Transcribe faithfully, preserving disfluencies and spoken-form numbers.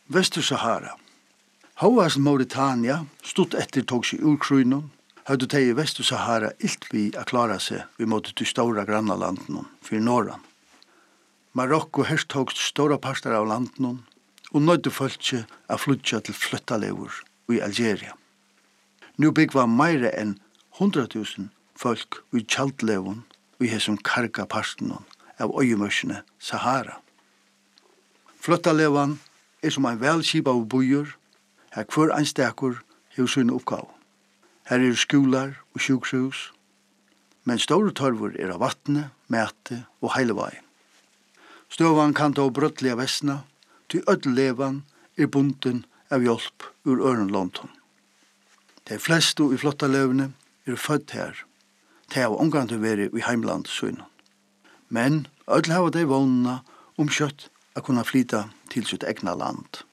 Vestur-Sahara. Hovast Mauritania stutt etter tog seg ur krøynen, hadde de i Vestur-Sahara ilt vi a klara seg vi måtte til stora grannalanden for Norran. Marokko herstogst stora parter av landen og nødde folket a flytja til flyttalever i Algeria. Nu byggva meire enn hundra tusen folk i kjaldleven i hesum karga parten av øyemørsene Sahara. Flyttalevan er som ein velskipa av bojur, her hver einstakur hefur sin oppgav. Her er skolar og sjukhus, men store torvur er av vattne, mæte og heilevei. Støvan kan ta brøttliga vestna, til öll levan er bunden av hjelp ur øren London. De fleste i flotta levene er født her, de har omgang til å være i heimland søgnen. Men öll hava de vånene om kjøtt a kunna flyta til sitt egna land.